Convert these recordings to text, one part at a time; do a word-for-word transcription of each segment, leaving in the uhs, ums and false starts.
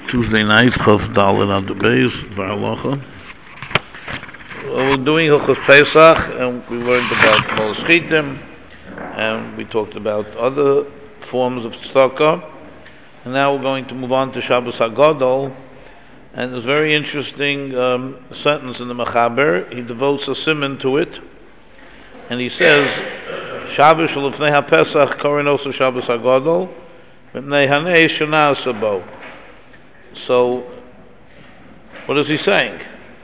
Tuesday night, Chof Daled on the base, Varalacha. Well, we're doing Hilchos Pesach, and we learned about Moleschitim, and we talked about other forms of tzedakah, and now we're going to move on to Shabbos HaGadol, and there's a very interesting um, sentence in the Mechaber. He devotes a siman to it, and he says, Shabbos Shalifnei HaPesach Korin Oso Shabbos HaGadol V'nei Hanei Shana Sabo. So, what is he saying?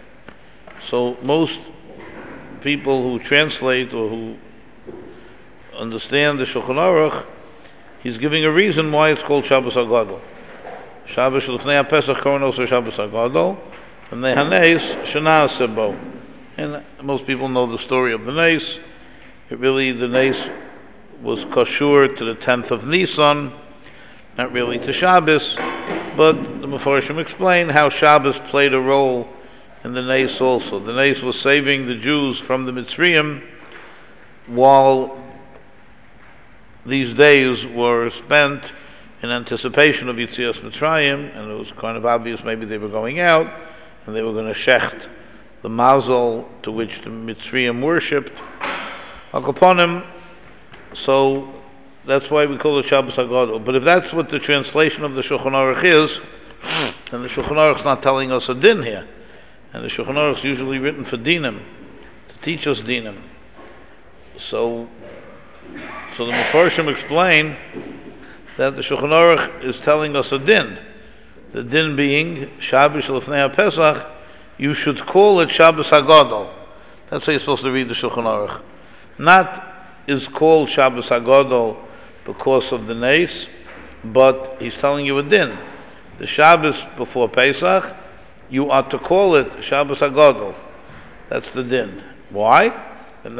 So, most people who translate or who understand the Shulchan Aruch, he's giving a reason why it's called Shabbos HaGadol. Shabbos Shalifnei HaPesach Korin Oso Shabbos HaGadol V'nei Hanei Shana Sabo. And most people know the story of the Nes. It really, the Nes was kashur to the tenth of Nisan, not really to Shabbos, but the Mefarshim explain how Shabbos played a role in the Nes also. The Nes was saving the Jews from the Mitzrayim, while these days were spent in anticipation of Yetzias Mitzrayim, and it was kind of obvious maybe they were going out, and they were going to shecht the mazel to which the Mitzrayim worshipped. Akaponim, so that's why we call it Shabbos HaGadol. But if that's what the translation of the Shulchan Aruch is, then the Shulchan Aruch is not telling us a din here. And the Shulchan Aruch is usually written for dinim, to teach us dinim. So, so the Mefarshim explain that the Shulchan Aruch is telling us a din. The din being, Shabbos Shalifnei HaPesach, you should call it Shabbos HaGadol. That's how you're supposed to read the Shulchan Aruch. Not is called Shabbos HaGadol because of the Nes, but he's telling you a din. The Shabbos before Pesach, you are to call it Shabbos HaGadol. That's the din. Why? In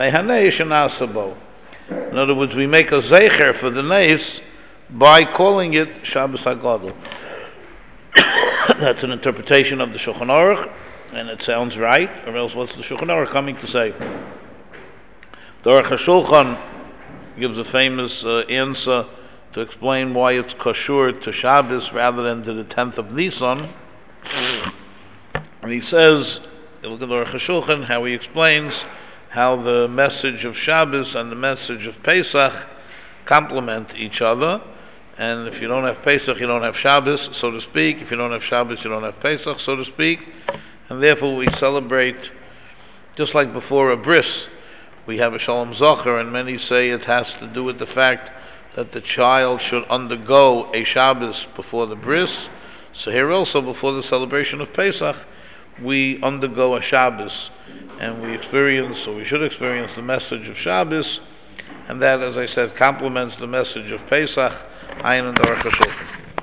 other words, we make a zeicher for the Nes by calling it Shabbos HaGadol. That's an interpretation of the Shulchan Aruch, and it sounds right, or else what's the Shulchan Aruch coming to say? The Aruch HaShulchan gives a famous uh, answer to explain why it's kashur to Shabbos rather than to the tenth of Nisan. And he says, look at the Aruch HaShulchan, how he explains how the message of Shabbos and the message of Pesach complement each other. And if you don't have Pesach, you don't have Shabbos, so to speak. If you don't have Shabbos, you don't have Pesach, so to speak. And therefore we celebrate, just like before a bris, we have a Shalom Zocher, and many say it has to do with the fact that the child should undergo a Shabbos before the bris. So here also, before the celebration of Pesach, we undergo a Shabbos, and we experience, or we should experience, the message of Shabbos, and that, as I said, complements the message of Pesach. Ayin and Aruch HaShulchan.